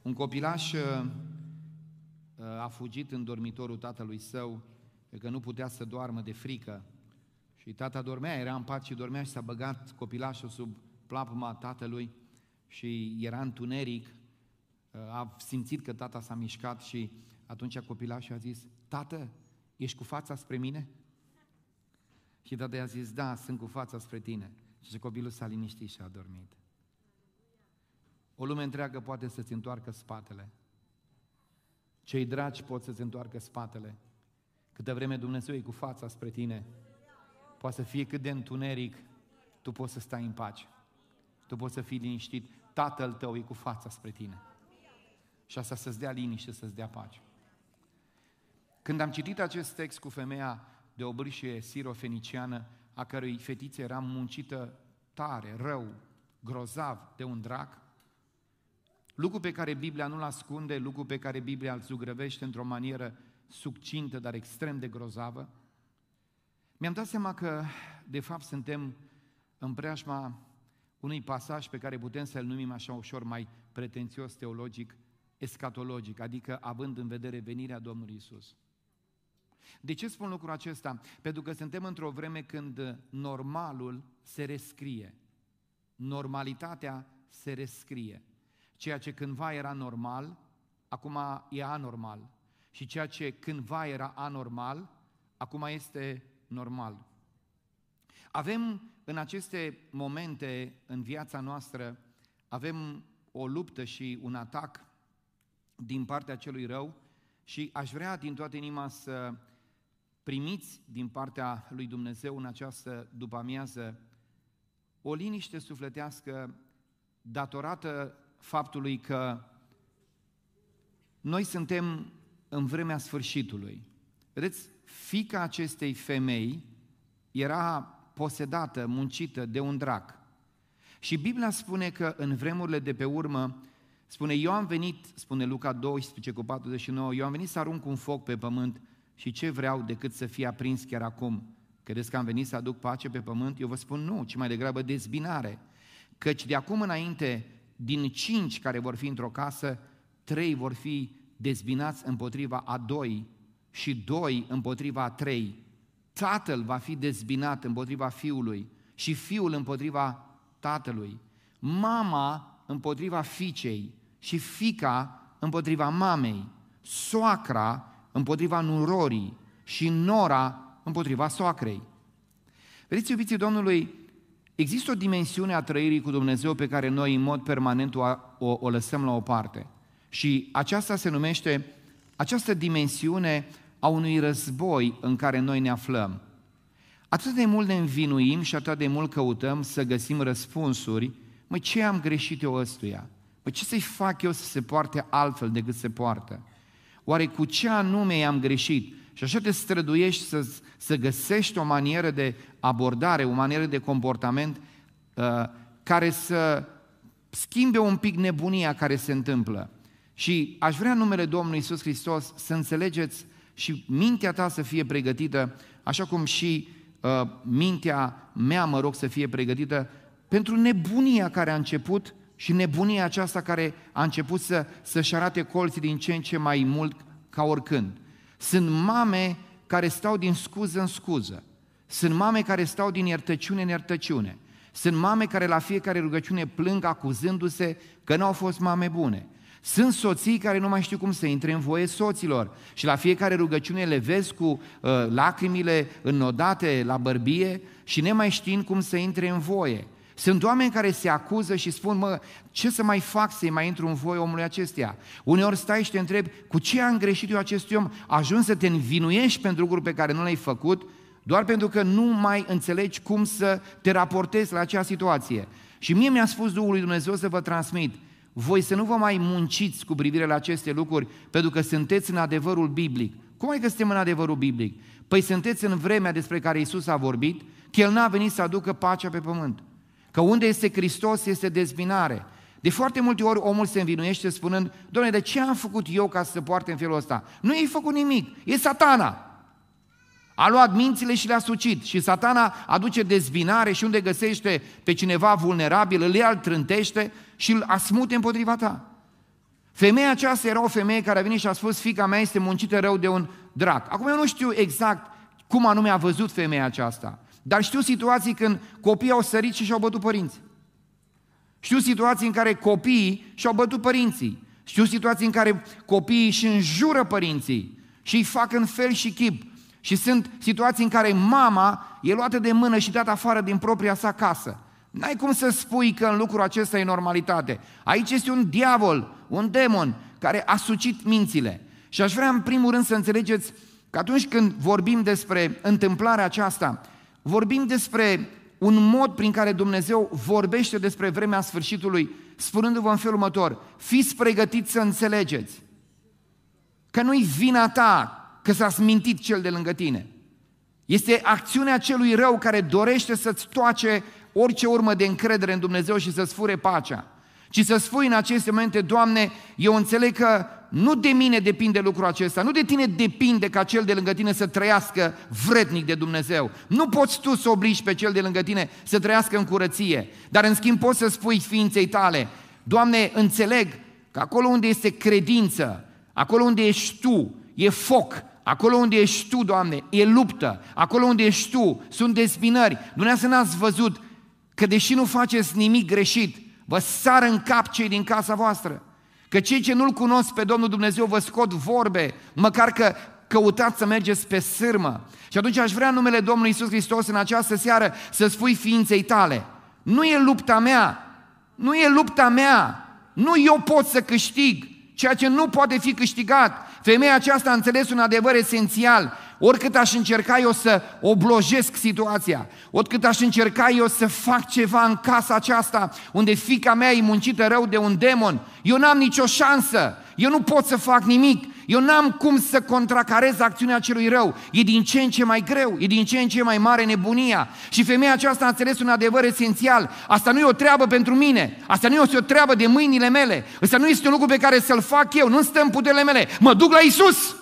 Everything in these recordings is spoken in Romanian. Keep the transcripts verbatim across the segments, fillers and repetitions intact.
Un copilaș a fugit în dormitorul tatălui său, că nu putea să doarmă de frică. Și tata dormea, era în pat și dormea și s-a băgat copilașul sub plapuma tatălui și era întuneric. A simțit că tata s-a mișcat și atunci copilașul a zis: tată, ești cu fața spre mine? Și tata i-a zis: da, sunt cu fața spre tine. Și copilul s-a liniștit și a dormit. O lume întreagă poate să-ți întoarcă spatele. Cei dragi pot să-ți întoarcă spatele. Câtă vreme Dumnezeu e cu fața spre tine, poate să fie cât de întuneric, tu poți să stai în pace. Tu poți să fii liniștit. Tatăl tău e cu fața spre tine. Și asta să-ți dea liniște, să-ți dea pace. Când am citit acest text cu femeia de obârșie sirofeniciană, a cărui fetiță era muncită tare, rău, grozav de un drac, lucru pe care Biblia nu-l ascunde, lucru pe care Biblia îl zugrăvește într-o manieră succintă, dar extrem de grozavă, mi-am dat seama că, de fapt, suntem în preajma unui pasaj pe care putem să-l numim așa ușor mai pretențios teologic, escatologic, adică având în vedere venirea Domnului Iisus. De ce spun lucrul acesta? Pentru că suntem într-o vreme când normalul se rescrie. Normalitatea se rescrie. Ceea ce cândva era normal, acum e anormal. Și ceea ce cândva era anormal, acum este normal. Avem în aceste momente în viața noastră, avem o luptă și un atac din partea celui rău și aș vrea din toată inima să primiți din partea lui Dumnezeu în această după-amiază o liniște sufletească datorată faptului că noi suntem în vremea sfârșitului. Vedeți, fiica acestei femei era posedată, muncită de un drac. Și Biblia spune că în vremurile de pe urmă, spune, eu am venit, spune Luca doisprezece cu patruzeci și nouă, eu am venit să arunc un foc pe pământ și ce vreau decât să fie aprins chiar acum? Credeți că am venit să aduc pace pe pământ? Eu vă spun nu, ci mai degrabă dezbinare. Căci de acum înainte, din cinci care vor fi într-o casă, trei vor fi dezbinați împotriva a doi și doi împotriva a trei. Tatăl va fi dezbinat împotriva fiului și fiul împotriva tatălui. Mama împotriva fiicei și fiica împotriva mamei. Soacra împotriva nurorii și nora împotriva soacrei. Vedeți, iubiții Domnului, există o dimensiune a trăirii cu Dumnezeu pe care noi în mod permanent o, o, o lăsăm la o parte. Și aceasta se numește, această dimensiune a unui război în care noi ne aflăm. Atât de mult ne învinuim și atât de mult căutăm să găsim răspunsuri. Măi, ce am greșit eu ăstuia? Măi, ce să-i fac eu să se poarte altfel decât se poartă? Oare cu ce anume i-am greșit? Și așa te străduiești să, să găsești o manieră de abordare, o manieră de comportament uh, care să schimbe un pic nebunia care se întâmplă. Și aș vrea în numele Domnului Iisus Hristos să înțelegeți și mintea ta să fie pregătită, așa cum și uh, mintea mea, mă rog, să fie pregătită pentru nebunia care a început și nebunia aceasta care a început să, să-și arate colții din ce în ce mai mult ca oricând. Sunt mame care stau din scuză în scuză, sunt mame care stau din iertăciune în iertăciune, sunt mame care la fiecare rugăciune plâng acuzându-se că n-au fost mame bune. Sunt soții care nu mai știu cum să intre în voie soților și la fiecare rugăciune le vezi cu uh, lacrimile înnodate la bărbie și nemai știind cum să intre în voie. Sunt oameni care se acuză și spun, mă, ce să mai fac să-i mai intru în voie omului acesteia? Uneori stai și te întrebi, cu ce am greșit eu acestui om? Ajungi să te învinuiești pentru lucruri pe care nu le-ai făcut, doar pentru că nu mai înțelegi cum să te raportezi la acea situație. Și mie mi-a spus Duhul lui Dumnezeu să vă transmit, voi să nu vă mai munciți cu privire la aceste lucruri, pentru că sunteți în adevărul biblic. Cum e că suntem în adevărul biblic? Păi sunteți în vremea despre care Iisus a vorbit, că El n-a venit să aducă pacea pe pământ. Că unde este Hristos este dezbinare. De foarte multe ori omul se învinuiește spunând, Doamne, de ce am făcut eu ca să se poarte în felul ăsta? Nu i-ai făcut nimic, e Satana. A luat mințile și le-a sucit și Satana aduce dezbinare și unde găsește pe cineva vulnerabil, îl ia, îl trântește și îl asmute împotriva ta. Femeia aceasta era o femeie care a venit și a spus: fiica mea este muncită rău de un drac. Acum eu nu știu exact cum anume a văzut femeia aceasta, dar știu situații când copiii au sărit și și-au bătut părinții. Știu situații în care copiii și-au bătut părinții. Știu situații în care copiii își înjură părinții și îi fac în fel și chip. Și sunt situații în care mama e luată de mână și dată afară din propria sa casă. N-ai cum să spui că în lucrul acesta e normalitate. Aici este un diavol, un demon care a sucit mințile. Și aș vrea în primul rând să înțelegeți că atunci când vorbim despre întâmplarea aceasta, vorbim despre un mod prin care Dumnezeu vorbește despre vremea sfârșitului, spunându-vă în felul următor: fiți pregătiți să înțelegeți că nu-i vina ta că s-a smintit cel de lângă tine. Este acțiunea celui rău care dorește să-ți toace orice urmă de încredere în Dumnezeu și să-ți fure pacea. Ci să spui în aceste momente: Doamne, eu înțeleg că nu de mine depinde lucrul acesta, nu de tine depinde ca cel de lângă tine să trăiască vrednic de Dumnezeu. Nu poți tu să obligi pe cel de lângă tine să trăiască în curăție, dar în schimb poți să spui ființei tale: Doamne, înțeleg că acolo unde este credință, acolo unde ești Tu, e foc. Acolo unde ești Tu, Doamne, e luptă. Acolo unde ești Tu, sunt dezbinări. Dumneavoastră n-ați văzut că deși nu faceți nimic greșit, vă sară în cap cei din casa voastră? Că cei ce nu-L cunosc pe Domnul Dumnezeu vă scot vorbe, măcar că căutați să mergeți pe sârmă. Și atunci aș vrea în numele Domnului Iisus Hristos în această seară să spui ființei tale: nu e lupta mea, nu e lupta mea, nu eu pot să câștig ceea ce nu poate fi câștigat. Femeia aceasta a înțeles un adevăr esențial: oricât aș încerca eu să oblojesc situația, oricât aș încerca eu să fac ceva în casa aceasta unde fiica mea e muncită rău de un demon, eu n-am nicio șansă, eu nu pot să fac nimic, eu n-am cum să contracarez acțiunea celui rău. E din ce în ce mai greu, e din ce în ce mai mare nebunia. Și femeia aceasta a înțeles un adevăr esențial: asta nu e o treabă pentru mine, asta nu e o treabă de mâinile mele, asta nu este un lucru pe care să-l fac eu, nu stă în puterile mele, mă duc la Iisus.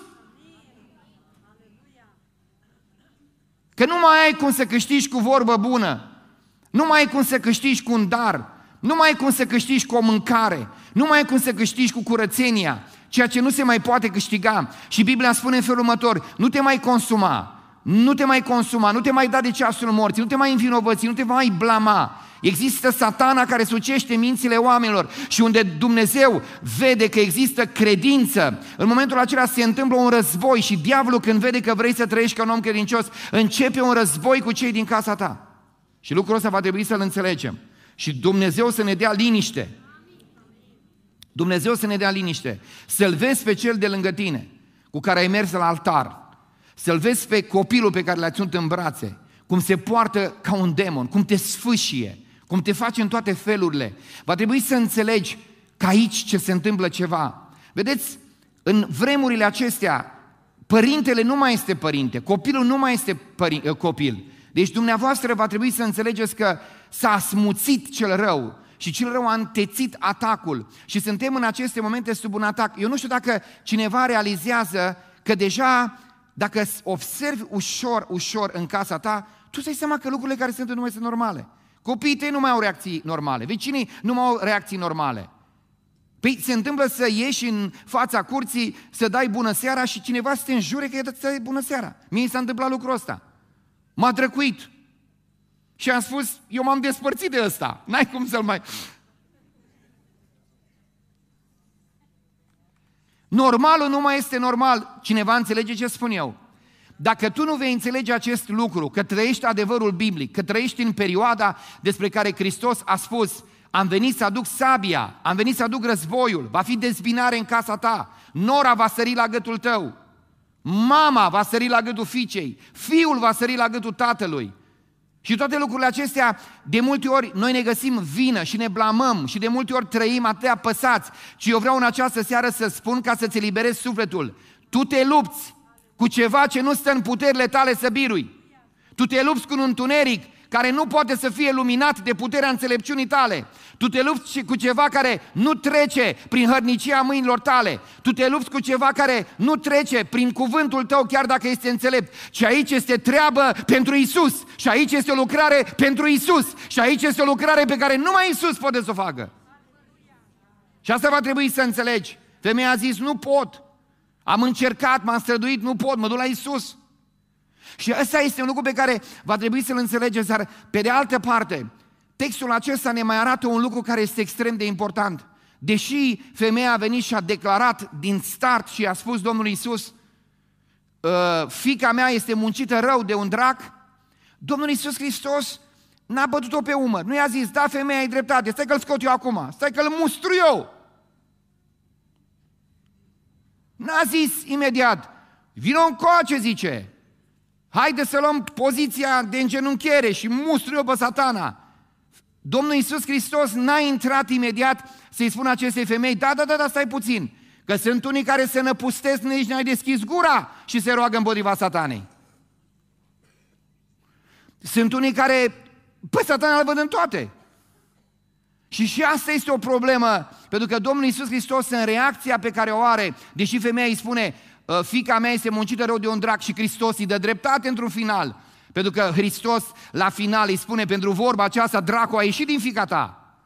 Că nu mai ai cum să câștigi cu vorbă bună, nu mai ai cum să câștigi cu un dar, nu mai ai cum să câștigi cu o mâncare, nu mai ai cum să câștigi cu curățenia, ceea ce nu se mai poate câștiga. Și Biblia spune în felul următor: nu te mai consuma, nu te mai consuma, nu te mai da de ceasul morții, nu te mai învinovăți, nu te mai blama. Există Satana care sucește mințile oamenilor și unde Dumnezeu vede că există credință, în momentul acela se întâmplă un război și diavolul, când vede că vrei să trăiești ca un om credincios, începe un război cu cei din casa ta. Și lucrul ăsta va trebui să-l înțelegem. Și Dumnezeu să ne dea liniște. Dumnezeu să ne dea liniște. Să-l vezi pe cel de lângă tine cu care ai mers la altar, să-l vezi pe copilul pe care l-ai ținut în brațe, cum se poartă ca un demon, cum te sfâșie, cum te face în toate felurile. Va trebui să înțelegi că aici ce se întâmplă ceva. Vedeți, în vremurile acestea, părintele nu mai este părinte, copilul nu mai este pări- copil. Deci dumneavoastră va trebui să înțelegeți că s-a asmuțit cel rău și cel rău a întețit atacul și suntem în aceste momente sub un atac. Eu nu știu dacă cineva realizează că deja, dacă observi ușor, ușor în casa ta, tu îți dai seama că lucrurile care sunt în lume sunt normale. Copiii tăi nu mai au reacții normale, vecinii nu mai au reacții normale. Păi se întâmplă să ieși în fața curții, să dai bună seara și cineva să te înjure că îți dai bună seara. Mie s-a întâmplat lucrul ăsta. M-a drăcuit. Și am spus: eu m-am despărțit de ăsta, n-ai cum să-l mai... Normalul nu mai este normal. Cineva înțelege ce spun eu? Dacă tu nu vei înțelege acest lucru, că trăiești adevărul biblic, că trăiești în perioada despre care Hristos a spus: am venit să aduc sabia, am venit să aduc războiul, va fi dezbinare în casa ta, nora va sări la gâtul tău, mama va sări la gâtul fiicei, fiul va sări la gâtul tatălui. Și toate lucrurile acestea, de multe ori noi ne găsim vină și ne blamăm și de multe ori trăim atât apăsați. Și eu vreau în această seară să spun, ca să-ți eliberezi sufletul: tu te lupți cu ceva ce nu stă în puterile tale să birui. Tu te lupți cu un întuneric care nu poate să fie luminat de puterea înțelepciunii tale. Tu te lupți cu ceva care nu trece prin hărnicia mâinilor tale. Tu te lupți cu ceva care nu trece prin cuvântul tău, chiar dacă este înțelept. Și aici este treabă pentru Iisus. Și aici este o lucrare pentru Iisus. Și aici este o lucrare pe care numai Iisus poate să o facă. Și asta va trebui să înțelegi. Femeia a zis, nu pot. Am încercat, m-am străduit, nu pot, mă duc la Iisus. Și ăsta este un lucru pe care va trebui să-l înțelegeți, dar pe de altă parte, textul acesta ne mai arată un lucru care este extrem de important. Deși femeia a venit și a declarat din start și a spus Domnului Iisus, fiica mea este muncită rău de un drac, Domnul Iisus Hristos n-a bătut-o pe umăr. Nu i-a zis, da, femeia e dreptate, stai că-l scot eu acum, stai că-l mustru eu. N-a zis imediat, vino încoace, zice, haide să luăm poziția de îngenunchiere și mustru eu pe Satana. Domnul Iisus Hristos n-a intrat imediat să-i spună acestei femei, da, da, da, da, stai puțin, că sunt unii care se năpustesc, nici n-ai deschis gura și se roagă împotriva Satanei. Sunt unii care, pe Satana îl văd în toate. Și și asta este o problemă, pentru că Domnul Iisus Hristos, în reacția pe care o are, deși femeia îi spune, fiica mea este muncită rău de un drac, și Hristos îi dă dreptate într-un final, pentru că Hristos la final îi spune, pentru vorba aceasta, dracul a ieșit din fiica ta.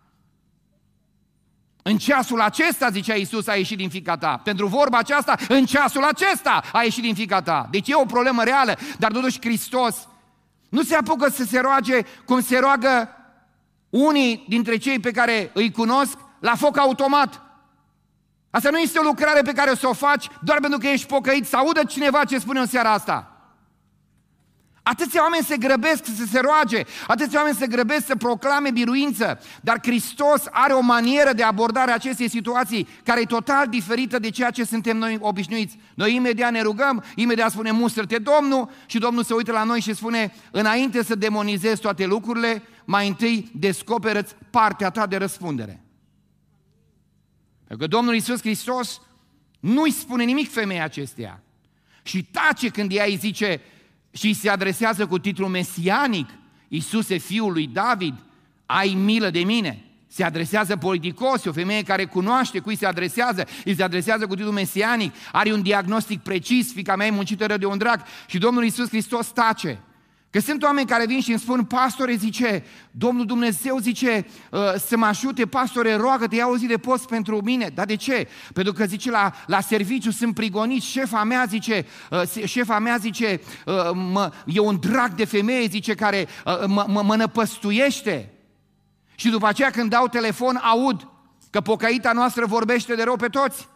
În ceasul acesta, zicea Iisus, a ieșit din fiica ta. Pentru vorba aceasta, în ceasul acesta a ieșit din fiica ta. Deci e o problemă reală, dar totuși Hristos nu se apucă să se roage cum se roagă unii dintre cei pe care îi cunosc la foc automat. Asta nu este o lucrare pe care o să o faci doar pentru că ești pocăit, să audă cineva ce spune în seara asta. Atâția oameni se grăbesc să se roage, atâția oameni se grăbesc să proclame biruință, dar Hristos are o manieră de abordare a acestei situații care e total diferită de ceea ce suntem noi obișnuiți. Noi imediat ne rugăm, imediat spunem, mustră-te Domnul, și Domnul se uită la noi și spune, înainte să demonizezi toate lucrurile, mai întâi descoperă-ți partea ta de răspundere. Pentru că Domnul Iisus Hristos nu-i spune nimic femeia acesteia și tace când ea îi zice și îi se adresează cu titlul mesianic, Iisuse, fiul lui David, ai milă de mine. Se adresează politicos, o femeie care cunoaște cui se adresează, îi se adresează cu titlul mesianic, are un diagnostic precis, fiica mea e muncită rău de un drac, și Domnul Iisus Hristos tace. Că sunt oameni care vin și îmi spun, pastore, zice, Domnul Dumnezeu zice, să mă ajute, pastore, roagă-te, ia o zi de post pentru mine. Dar de ce? Pentru că, zice, la, la serviciu sunt prigoniți, șefa mea, zice, șefa mea, zice, mă, e un drac de femeie, zice, care mă, mă, mă năpăstuiește. Și după aceea când dau telefon, aud că pocăita noastră vorbește de rău pe toți.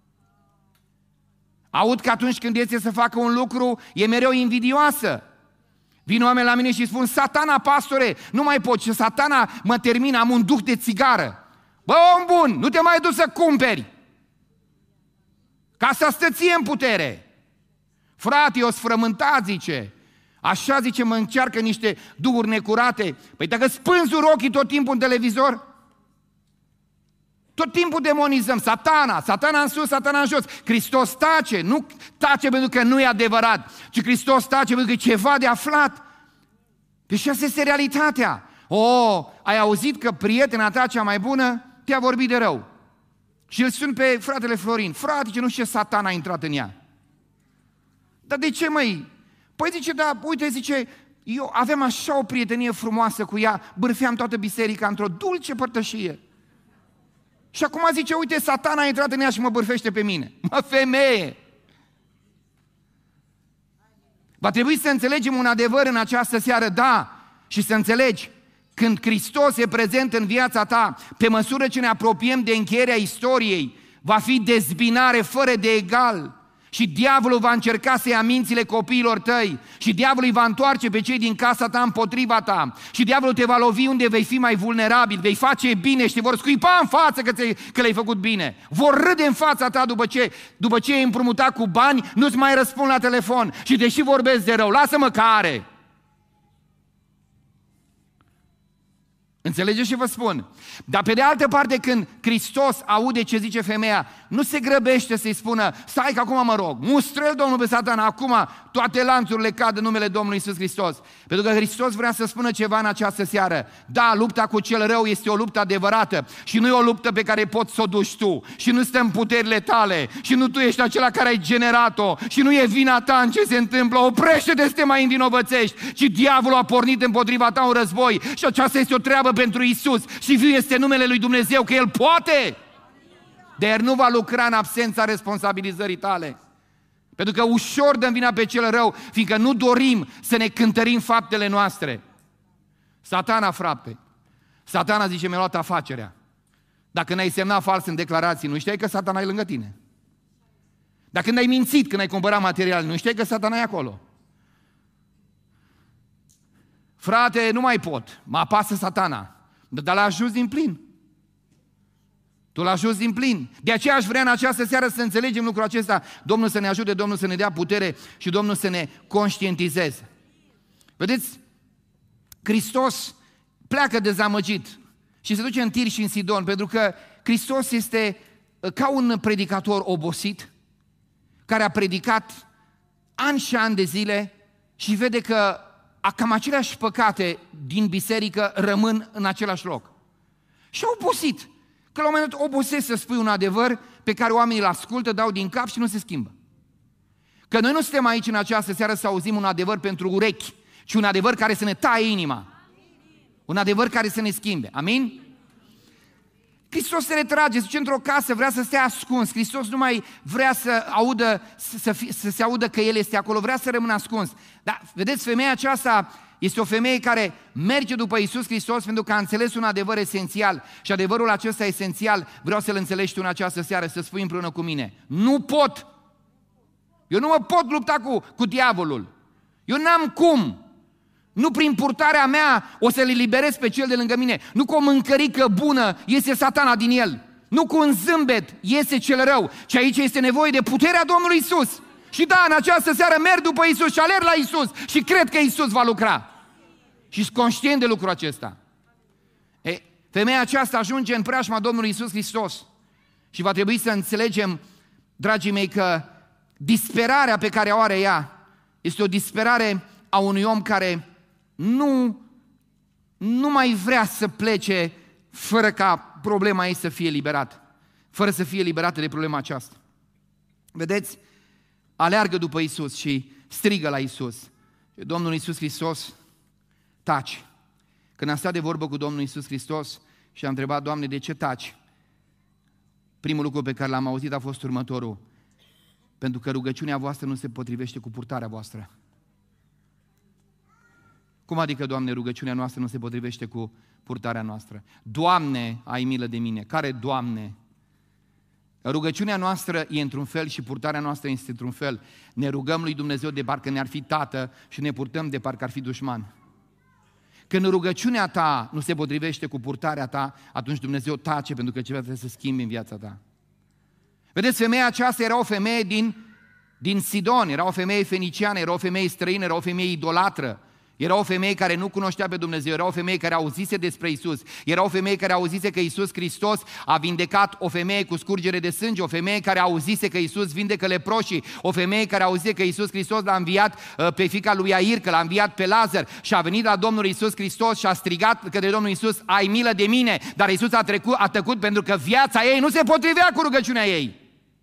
Aud că atunci când este să facă un lucru, e mereu invidioasă. Vin oameni la mine și spun, Satana, pastore, nu mai pot, și Satana mă termină, am un duh de țigară. Bă, om bun, nu te mai duci să cumperi, ca să stă ție în putere. Frate, o sfrământat, zice, așa, zice, mă încearcă niște duhuri necurate. Păi dacă spânzuri ochii tot timpul în televizor, tot timpul demonizăm, Satana, Satana în sus, Satana în jos. Hristos tace, nu tace pentru că nu e adevărat, ci Hristos tace pentru că e ceva de aflat. Deci asta este realitatea. O, ai auzit că prietena ta cea mai bună te-a vorbit de rău. Și îl sun pe fratele Florin. Frate, ce nu știu ce Satana a intrat în ea. Dar de ce, măi? Păi zice, da, uite, zice, eu aveam așa o prietenie frumoasă cu ea, bârfeam toată biserica într-o dulce părtășie. Și acum zice, uite, Satana a intrat în ea și mă bârfește pe mine. Mă, femeie! Va trebui să înțelegem un adevăr în această seară, da, și să înțelegi, când Hristos e prezent în viața ta, pe măsură ce ne apropiem de încheierea istoriei, va fi dezbinare fără de egal. Și diavolul va încerca să ia mințile copiilor tăi. Și diavolul îi va întoarce pe cei din casa ta împotriva ta. Și diavolul te va lovi unde vei fi mai vulnerabil. Vei face bine și te vor scuipa în față că, că le-ai făcut bine. Vor râde în fața ta după ce, după ce ai împrumutat cu bani, nu-ți mai răspund la telefon. Și deși vorbesc de rău, lasă-mă că are. Înțelegeți ce vă spun? Dar pe de altă parte, când Hristos aude ce zice femeia, nu se grăbește să-i spună, stai că acum mă rog, mustră-l Domnul pe Satana, acum toate lanțurile cad în numele Domnului Iisus Hristos. Pentru că Hristos vrea să spună ceva în această seară. Da, lupta cu cel rău este o luptă adevărată și nu e o luptă pe care poți să o duci tu și nu stă în puterile tale și nu tu ești acela care ai generat-o și nu e vina ta în ce se întâmplă. Oprește-te să te mai învinovățești, ci diavolul a pornit împotriva ta un război și aceasta este o treabă pentru Iisus și viu este numele lui Dumnezeu, că El poate. Dar El nu va lucra în absența responsabilizării tale. Pentru că ușor dăm vina pe cel rău, fiindcă nu dorim să ne cântărim faptele noastre. Satana, frate, Satana zice, mi-a luat afacerea. Dacă n-ai semnat fals în declarații, nu știai că Satana e lângă tine. Dacă n-ai mințit când ai cumpărat material, nu știai că Satana e acolo. Frate, nu mai pot, mă apasă Satana, dar l-a ajuns din plin. Tu l-a ajuns din plin. De aceea aș vrea în această seară să înțelegem lucrul acesta. Domnul să ne ajute, Domnul să ne dea putere și Domnul să ne conștientizeze. Vedeți? Hristos pleacă dezamăgit și se duce în Tir și în Sidon, pentru că Hristos este ca un predicator obosit, care a predicat ani și ani de zile și vede că cam aceleași păcate din biserică rămân în același loc. Și a obosit. Că la un moment dat obosesc să spui un adevăr pe care oamenii îl ascultă, dau din cap și nu se schimbă. Că noi nu suntem aici în această seară să auzim un adevăr pentru urechi, ci un adevăr care să ne taie inima. Un adevăr care să ne schimbe. Amin? Hristos se retrage, se duce într-o casă, vrea să stea ascuns. Hristos nu mai vrea să, audă, să, fi, să se audă că El este acolo, vrea să rămână ascuns. Dar, vedeți, femeia aceasta este o femeie care merge după Iisus Hristos pentru că a înțeles un adevăr esențial. Și adevărul acesta esențial vreau să-l înțelegi tu în această seară, să spui împreună cu mine. Nu pot! Eu nu mă pot lupta cu, cu diavolul. Eu n-am cum! Nu prin purtarea mea o să-l eliberez pe cel de lângă mine. Nu cu o mâncărică bună iese Satana din el. Nu cu un zâmbet iese cel rău. Ci aici este nevoie de puterea Domnului Iisus. Și da, în această seară merg după Iisus și alerg la Iisus și cred că Iisus va lucra. Și sunt conștient de lucrul acesta. E, femeia aceasta ajunge în preajma Domnului Iisus Hristos. Și va trebui să înțelegem, dragii mei, că disperarea pe care o are ea este o disperare a unui om care nu, nu mai vrea să plece fără ca problema ei să fie liberată. Fără să fie liberată de problema aceasta. Vedeți? Aleargă după Iisus și strigă la Iisus. Domnul Iisus Hristos taci. Când am stat de vorbă cu Domnul Iisus Hristos și am întrebat, Doamne, de ce taci? Primul lucru pe care l-am auzit a fost următorul. Pentru că rugăciunea voastră nu se potrivește cu purtarea voastră. Cum adică, Doamne, rugăciunea noastră nu se potrivește cu purtarea noastră? Doamne, ai milă de mine. Care Doamne? Rugăciunea noastră e într-un fel și purtarea noastră este într-un fel. Ne rugăm lui Dumnezeu de parcă ne-ar fi tată și ne purtăm de parcă ar fi dușman. Când rugăciunea ta nu se potrivește cu purtarea ta, atunci Dumnezeu tace pentru că ceva trebuie să schimbi în viața ta. Vedeți, femeia aceasta era o femeie din, din Sidon, era o femeie feniciană, era o femeie străină, era o femeie idolatră. Era o femeie care nu cunoștea pe Dumnezeu, era o femeie care auzise despre Iisus, era o femeie care auzise că Iisus Hristos a vindecat o femeie cu scurgere de sânge, o femeie care auzise că Iisus vindecă leproșii, o femeie care auzise că Iisus Hristos l-a înviat pe fiica lui Iair, că l-a înviat pe Lazar și a venit la Domnul Iisus Hristos și a strigat către Domnul Iisus, ai milă de mine, dar Iisus a, trecut, a tăcut pentru că viața ei nu se potrivea cu rugăciunea ei.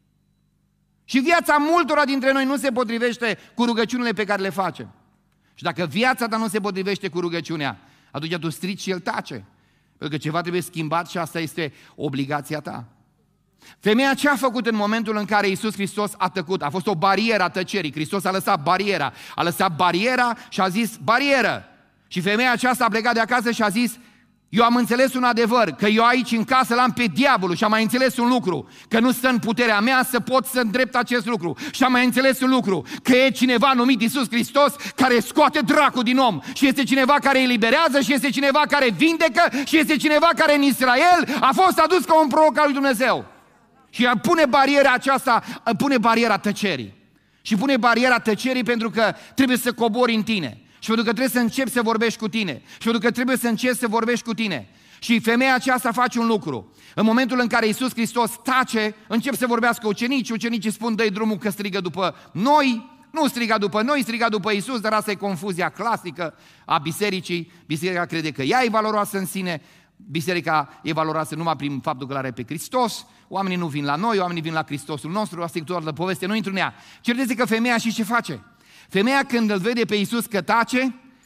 Și viața multora dintre noi nu se potrivește cu rugăciunile pe care le facem. Și dacă viața ta nu se potrivește cu rugăciunea, atunci tu strici și el tace. Pentru că ceva trebuie schimbat și asta este obligația ta. Femeia ce a făcut în momentul în care Iisus Hristos a tăcut? A fost o barieră a tăcerii. Hristos a lăsat bariera. A lăsat bariera și a zis barieră. Și femeia aceasta a plecat de acasă și a zis, eu am înțeles un adevăr, că eu aici în casă l-am pe diavolul și am mai înțeles un lucru, că nu stă în puterea mea să pot să îndrept acest lucru. Și am mai înțeles un lucru, că e cineva numit Iisus Hristos care scoate dracul din om și este cineva care îi eliberează și este cineva care vindecă și este cineva care în Israel a fost adus ca un proroc al lui Dumnezeu. Și pune bariera aceasta, pune bariera tăcerii. Și pune bariera tăcerii pentru că trebuie să cobori în tine. Și pentru că trebuie să începi să vorbești cu tine. Și pentru că trebuie să începi să vorbești cu tine. Și femeia aceasta face un lucru. În momentul în care Iisus Hristos tace, încep să vorbească ucenicii. Ucenicii spun, dă-i drumul că strigă după noi. Nu striga după noi, striga după Iisus, dar asta e confuzia clasică a bisericii. Biserica crede că ea e valoroasă în sine. Biserica e valoroasă numai prin faptul că l-are pe Hristos. Oamenii nu vin la noi, oamenii vin la Hristosul nostru. Asta e doar de poveste, nu intru în ea. Cert este că femeia și ce face? Femeia când îl vede pe Iisus că tace,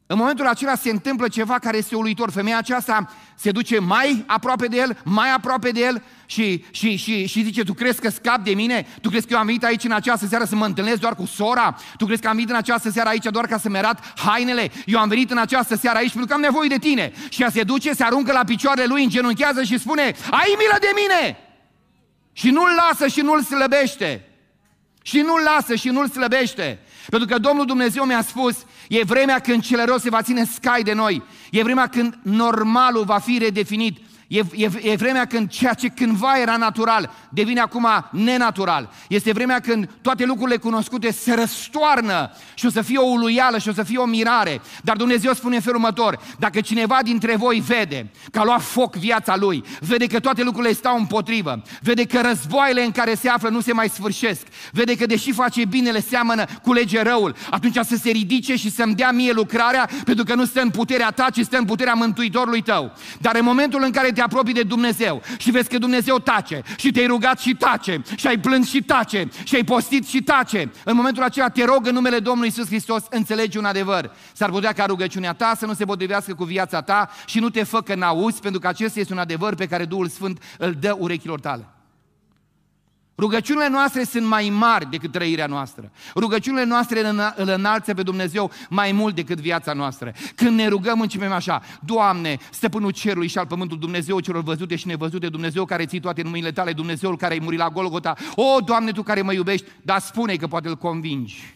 În momentul acela se întâmplă ceva care este uluitor. Femeia aceasta se duce mai aproape de el, mai aproape de el și, și, și, și zice, tu crezi că scap de mine? Tu crezi că eu am venit aici în această seară să mă întâlnesc doar cu sora? Tu crezi că am venit în această seară aici doar ca să-mi arat hainele? Eu am venit în această seară aici pentru că am nevoie de tine. Și ea se duce, se aruncă la picioarele lui, îngenunchează și spune, ai milă de mine! Și nu-l lasă și nu-l slăbește. Și nu-l lasă și nu-l slăbește. Pentru că Domnul Dumnezeu mi-a spus, e vremea când cel rău se va ține scai de noi. E vremea când normalul va fi redefinit. E, e, e vremea când ceea ce cândva era natural devine acum nenatural. Este vremea când toate lucrurile cunoscute se răstoarnă și o să fie o uluială și o să fie o mirare. Dar Dumnezeu spune în felul următor, dacă cineva dintre voi vede că a luat foc viața lui, vede că toate lucrurile stau împotrivă, vede că războaiele în care se află nu se mai sfârșesc, vede că deși face binele seamănă culege răul, atunci să se ridice și să-mi dea mie lucrarea, pentru că nu stă în puterea ta, ci stă în puterea Mântuitorului tău. Dar în momentul în care te apropii de Dumnezeu și vezi că Dumnezeu tace și te-ai rugat și tace și ai plâns și tace și ai postit și tace, în momentul acela te rog în numele Domnului Iisus Hristos, înțelegi un adevăr. S-ar putea ca rugăciunea ta să nu se potrivească cu viața ta și nu te fă că n-auzi, pentru că acesta este un adevăr pe care Duhul Sfânt îl dă urechilor tale. Rugăciunile noastre sunt mai mari decât trăirea noastră. Rugăciunile noastre îl înalță pe Dumnezeu mai mult decât viața noastră. Când ne rugăm, începem așa, Doamne, Stăpânul cerului și al pământului, Dumnezeu celor văzute și nevăzute, Dumnezeu care ții toate numele tale, Dumnezeul care ai murit la Golgota, o, Doamne, Tu care mă iubești, dar spune că poate îl convingi.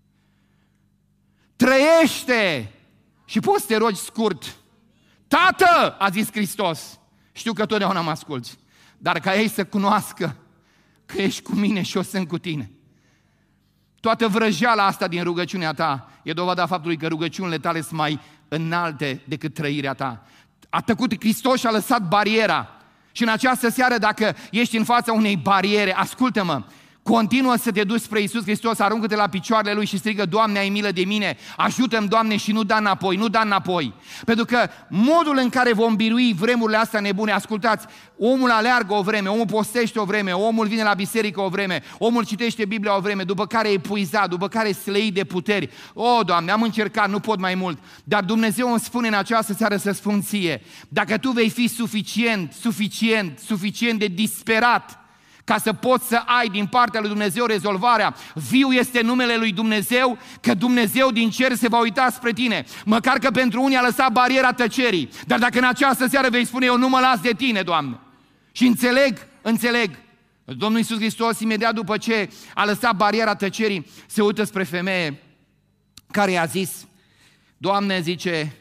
Trăiește! Și poți să te rogi scurt. Tată, a zis Hristos, știu că totdeauna mă asculți, dar ca ei să cunoască că ești cu mine și eu sunt cu tine. Toată vrăjeala asta din rugăciunea ta e dovada faptului că rugăciunile tale sunt mai înalte decât trăirea ta. A tăcut Hristos și a lăsat bariera. Și în această seară, dacă ești în fața unei bariere, ascultă-mă, continuă să te duci spre Iisus Hristos, aruncă-te la picioarele Lui și strigă, Doamne, ai milă de mine, ajută-mi, Doamne, și nu da înapoi, nu da înapoi. Pentru că modul în care vom birui vremurile astea nebune, ascultați, omul aleargă o vreme, omul postește o vreme, omul vine la biserică o vreme, omul citește Biblia o vreme, după care e epuizat, după care e slăit de puteri. O, Doamne, am încercat, nu pot mai mult. Dar Dumnezeu îmi spune în această seară să spun ție, dacă tu vei fi suficient, suficient, suficient de disperat, ca să poți să ai din partea lui Dumnezeu rezolvarea, viu este numele lui Dumnezeu, că Dumnezeu din cer se va uita spre tine. Măcar că pentru unii a lăsat bariera tăcerii, dar dacă în această seară vei spune, eu nu mă las de tine, Doamne. Și înțeleg, înțeleg. Domnul Iisus Hristos, imediat după ce a lăsat bariera tăcerii, se uită spre femeie care i-a zis, Doamne, zice,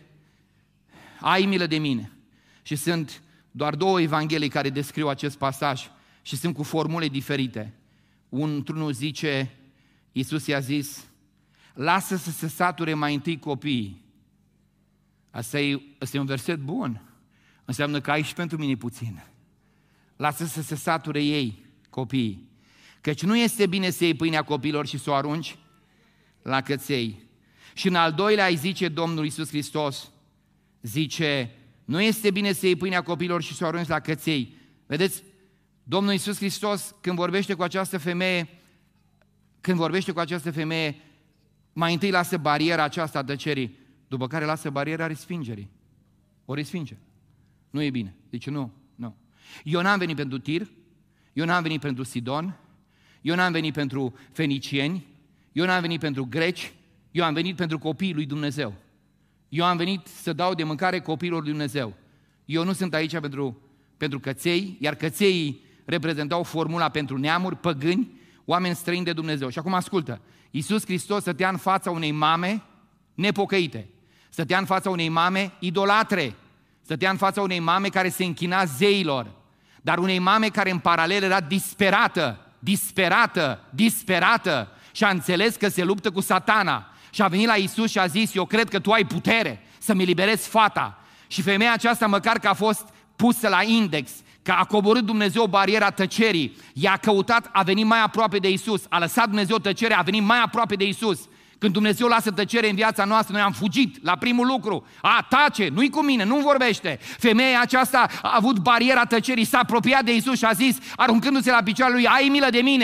ai milă de mine. Și sunt doar două evanghelii care descriu acest pasaj și sunt cu formule diferite. Unul zice, Iisus i-a zis, lasă să se sature mai întâi copiii. Asta e, asta e un verset bun. Înseamnă că ai și pentru mine puțin. Lasă să se sature ei, copiii. Căci nu este bine să iei pâinea copiilor și să o arunci la căței. Și în al doilea îi zice Domnul Iisus Hristos, zice, nu este bine să iei pâinea copiilor și să o arunci la căței. Vedeți, Domnul Iisus Hristos, când vorbește cu această femeie, când vorbește cu această femeie, mai întâi lasă bariera aceasta a tăcerii, după care lasă bariera respingerii. O respinge. Nu e bine. Deci nu, nu. Eu n-am venit pentru Tir, eu n-am venit pentru Sidon, eu n-am venit pentru fenicieni, eu n-am venit pentru greci, eu am venit pentru copiii lui Dumnezeu. Eu am venit să dau de mâncare copiilor lui Dumnezeu. Eu nu sunt aici pentru, pentru căței, iar cățeii reprezentau formula pentru neamuri, păgâni, oameni străini de Dumnezeu. Și acum ascultă, Iisus Hristos stătea în fața unei mame nepocăite, stătea în fața unei mame idolatre, stătea în fața unei mame care se închina zeilor, dar unei mame care în paralel era disperată, disperată, disperată și a înțeles că se luptă cu Satana și a venit la Iisus și a zis, eu cred că tu ai putere să-mi eliberezi fata. Și femeia aceasta, măcar că a fost pusă la index, că a coborât Dumnezeu bariera tăcerii, i-a căutat, a venit mai aproape de Iisus, a lăsat Dumnezeu tăcerea, a venit mai aproape de Iisus. Când Dumnezeu lasă tăcere în viața noastră, noi am fugit la primul lucru. A, tace, nu-i cu mine, nu vorbește. Femeia aceasta a avut bariera tăcerii, s-a apropiat de Iisus și a zis, aruncându-se la picioarele lui, ai milă de mine.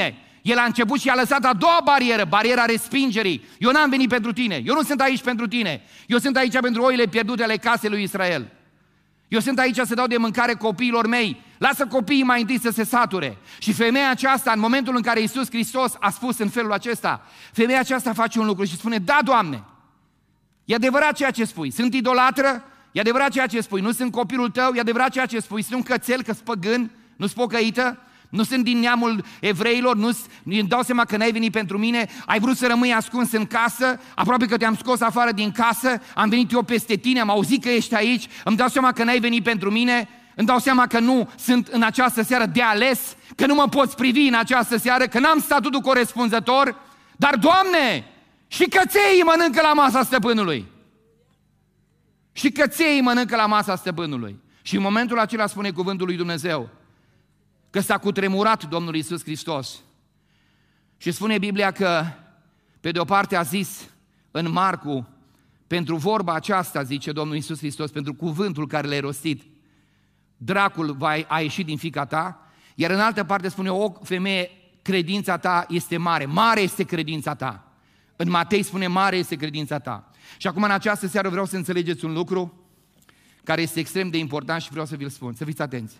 El a început și a lăsat a doua barieră, bariera respingerii. Eu n-am venit pentru tine, eu nu sunt aici pentru tine, eu sunt aici pentru oile pierdute ale casei lui Israel. Eu sunt aici să dau de mâncare copiilor mei, lasă copiii mai întâi să se sature. Și femeia aceasta, în momentul în care Iisus Hristos a spus în felul acesta, femeia aceasta face un lucru și spune, da, Doamne, e adevărat ceea ce spui, sunt idolatră, e adevărat ceea ce spui, nu sunt copilul tău, e adevărat ceea ce spui, sunt cățel, că-s păgân, nu-s pocăită, nu sunt din neamul evreilor, nu-mi dau seama că n-ai venit pentru mine, ai vrut să rămâi ascuns în casă, aproape că te-am scos afară din casă, am venit eu peste tine, am auzit că ești aici, îmi dau seama că n-ai venit pentru mine, îmi dau seama că nu sunt în această seară de ales, că nu mă poți privi în această seară, că n-am statutul corespunzător, dar, Doamne, și cățeii mănâncă la masa stăpânului. Și cățeii mănâncă la masa stăpânului. Și în momentul acela spune cuvântul lui Dumnezeu că s-a cutremurat Domnul Iisus Hristos. Și spune Biblia că, pe de o parte a zis în Marcu, pentru vorba aceasta, zice Domnul Iisus Hristos, pentru cuvântul care l-ai rostit, dracul va a ieșit din fiica ta, iar în altă parte spune, o femeie, credința ta este mare, mare este credința ta. În Matei spune, mare este credința ta. Și acum în această seară vreau să înțelegeți un lucru care este extrem de important și vreau să vi-l spun. Să fiți atenți.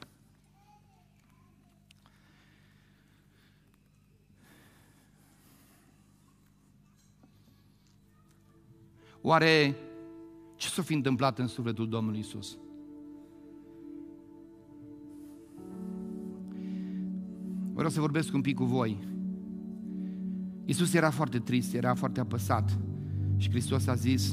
Oare ce s-a fi întâmplat în sufletul Domnului Iisus? Vreau să vorbesc un pic cu voi. Iisus era foarte trist, era foarte apăsat și Hristos a zis,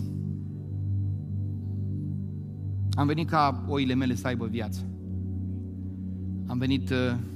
am venit ca oile mele să aibă viață. Am venit,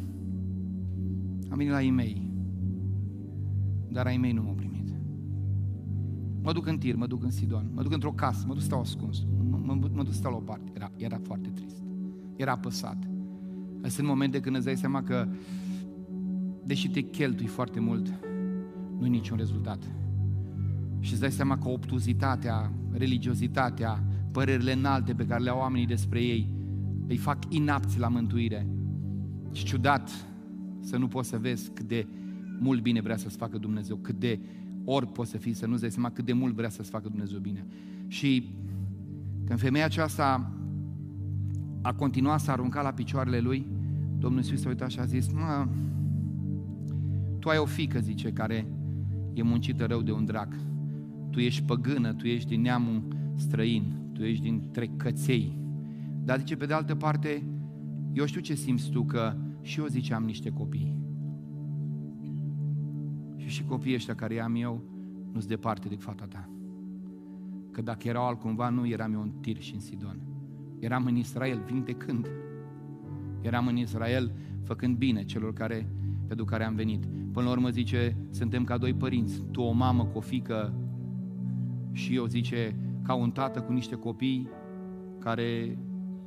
am venit la ei mei, dar ai mei nu m-au primit. Mă duc în Tir, mă duc în Sidon, mă duc într-o casă, mă duc stau ascuns, mă, mă, mă duc stau la o parte. Era, era foarte trist, era apăsat. Sunt momente când îți dai seama că, deși te cheltui foarte mult, nu e niciun rezultat. Și îți dai seama că obtuzitatea, religiozitatea, părerile înalte pe care le au oamenii despre ei, îi fac inapți la mântuire. Și ciudat să nu poți să vezi cât de mult bine vrea să-ți facă Dumnezeu, cât de ori poți să fii, să nu-ți dai seama cât de mult vrea să-ți facă Dumnezeu bine. Și când femeia aceasta a continuat să arunca la picioarele lui, Domnul Iisus s-a uitat și a zis, mă, tu ai o fiică, zice, care e muncită rău de un drac. Tu ești păgână, tu ești din neamul străin, tu ești dintre căței. Dar zice, pe de altă parte, eu știu ce simți tu, că și eu, zice, am niște copii. Și și copiii ăștia care am eu nu-s departe de fata ta. Că dacă erau altcumva, nu eram eu în Tir și în Sidon. Eram în Israel vindecând. Eram în Israel făcând bine celor care, pentru care am venit. Până la urmă, zice, suntem ca doi părinți. Tu o mamă cu o fiică și eu, zice, ca un tată cu niște copii care...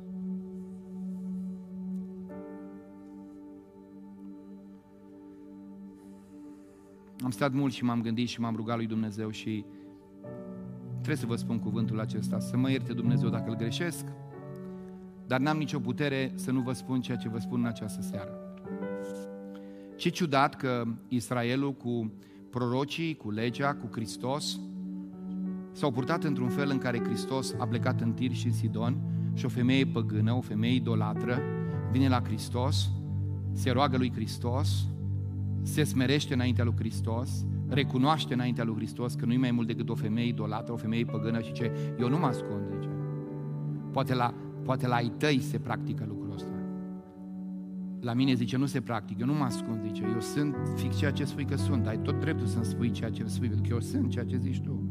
Am stat mult și m-am gândit și m-am rugat lui Dumnezeu și trebuie să vă spun cuvântul acesta, să mă ierte Dumnezeu dacă îl greșesc, dar n-am nicio putere să nu vă spun ceea ce vă spun în această seară. Ce ciudat că Israelul cu prorocii, cu legea, cu Hristos s-au purtat într-un fel în care Hristos a plecat în Tir și în Sidon și o femeie păgână, o femeie idolatră, vine la Hristos, se roagă lui Hristos, se smerește înaintea lui Hristos, recunoaște înaintea lui Hristos că nu e mai mult decât o femeie idolatră, o femeie păgână și zice, eu nu mă ascund, zice. Poate la, poate la ai tăi se practică lucrul ăsta. La mine, zice, nu se practică, eu nu mă ascund, zice, eu sunt fix ceea ce spui că sunt, ai tot dreptul să-mi spui ceea ce spui, pentru că eu sunt ceea ce zici tu.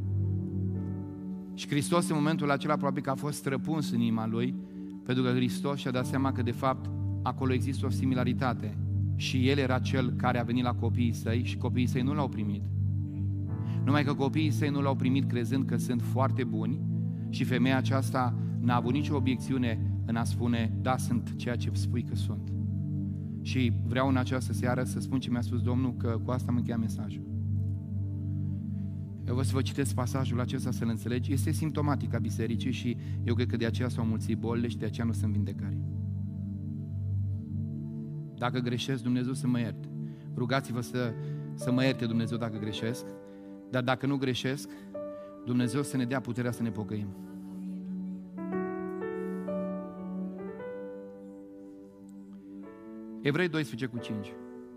Și Hristos în momentul acela probabil că a fost străpuns în inima lui, pentru că Hristos și-a dat seama că de fapt acolo există o similaritate. Și el era cel care a venit la copiii săi și copiii săi nu l-au primit. Numai că copiii săi nu l-au primit crezând că sunt foarte buni și femeia aceasta n-a avut nicio obiecțiune în a spune, da, sunt ceea ce spui că sunt. Și vreau în această seară să spun ce mi-a spus Domnul, că cu asta am încheiat mesajul. Eu vă să vă citesc pasajul acesta să-l înțelegi. Este simptomatic a bisericii și eu cred că de aceea s-au mulțit bolile și de aceea nu sunt vindecări. Dacă greșesc, Dumnezeu să mă ierte. rugați-vă să, să mă ierte Dumnezeu dacă greșesc, dar dacă nu greșesc, Dumnezeu să ne dea puterea să ne pocăim. Evrei doisprezece cu cinci.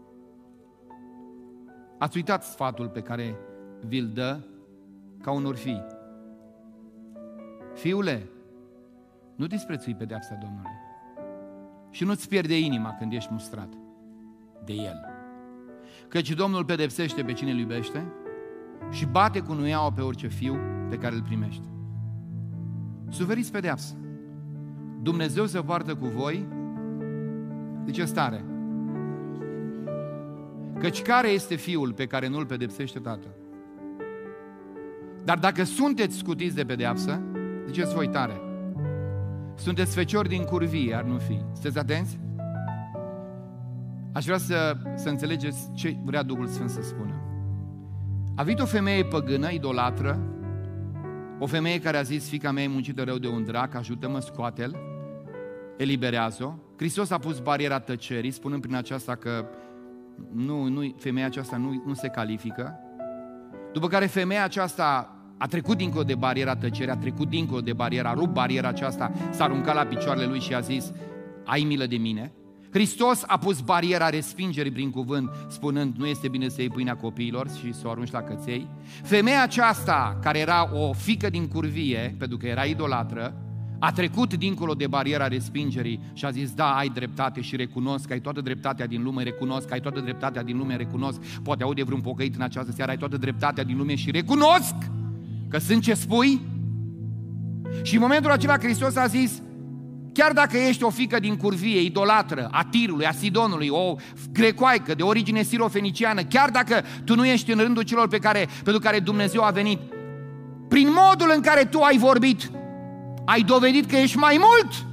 Ați uitat sfatul pe care vi-l dă ca unor fii. Fiule, nu disprețui pedeapsa Domnului și nu-ți pierde inima când ești mustrat de El. Căci Domnul pedepsește pe cine îl iubește și bate cu nuiaua pe orice fiu pe care îl primește. Suferiți pedeapsă. Dumnezeu se poartă cu voi. De ce stare? Căci care este fiul pe care nu-l pedepsește tatăl? Dar dacă sunteți scutiți de pedeapsă, ziceți voi tare, sunteți feciori din curvie, ar nu fi. Sunteți atenți? Aș vrea să, să înțelegeți ce vrea Duhul Sfânt să spună. A venit o femeie păgână, idolatră, o femeie care a zis, fiica mea e muncită rău de un drac, ajută-mă, scoate-l, eliberează-o. Hristos a pus bariera tăcerii, spunând prin aceasta că nu, nu, femeia aceasta nu, nu se califică. După care femeia aceasta a trecut dincolo de bariera tăcerii, a trecut dincolo de bariera, a rupt bariera aceasta, s-a aruncat la picioarele lui și a zis, ai milă de mine. Hristos a pus bariera respingerii prin cuvânt, spunând, nu este bine să iei pâinea copiilor și să o arunci la căței. Femeia aceasta, care era o fiică din curvie, pentru că era idolatră, a trecut dincolo de bariera respingerii și a zis, da, ai dreptate și recunosc că ai toată dreptatea din lume, recunosc că ai toată dreptatea din lume, recunosc, poate aude vreun pocăit în această seară, ai toată dreptatea din lume și recunosc că sunt ce spui. Și în momentul acela Hristos a zis, chiar dacă ești o fiică din curvie, idolatră, a Tirului, a Sidonului, o grecoaică de origine sirofeniciană, chiar dacă tu nu ești în rândul celor pe care, pentru care Dumnezeu a venit, prin modul în care tu ai vorbit, ai dovedit că ești mai mult.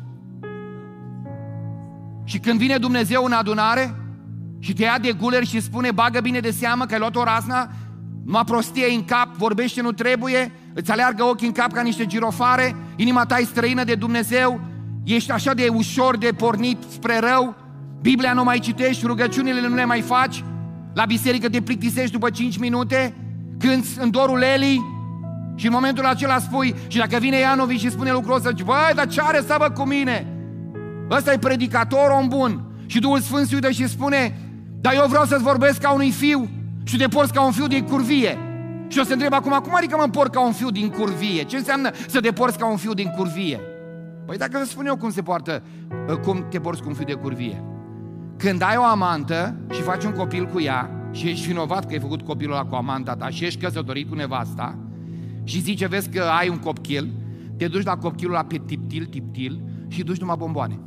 Și când vine Dumnezeu în adunare și te ia de guler și spune, bagă bine de seamă că ai luat o razna, numai prostie în cap, vorbește nu trebuie, îți aleargă ochii în cap ca niște girofare, inima ta e străină de Dumnezeu, ești așa de ușor de pornit spre rău, Biblia nu mai citești, rugăciunile nu le mai faci, la biserică te plictisești după cinci minute, cânți în dorul Elii și în momentul acela spui, și dacă vine Ianovi și spune lucrul ăsta, zici, băi, dar ce are să bă cu mine? Ăsta e predicator, om bun. Și Duhul Sfânt se uită și spune, dar eu vreau să-ți vorbesc ca unui fiu și te porți ca un fiu din curvie. Și o să întreb acum, cum adică mă port ca un fiu din curvie? Ce înseamnă să te porți ca un fiu din curvie? Păi dacă vă spun eu cum se poartă, cum te porți cu un fiu de curvie. Când ai o amantă și faci un copil cu ea și ești vinovat că ai făcut copilul ăla cu amanta ta și ești căsătorit cu nevasta și zice, vezi că ai un copil, te duci la copilul ăla pe tiptil, tiptil și duci numai bomboane.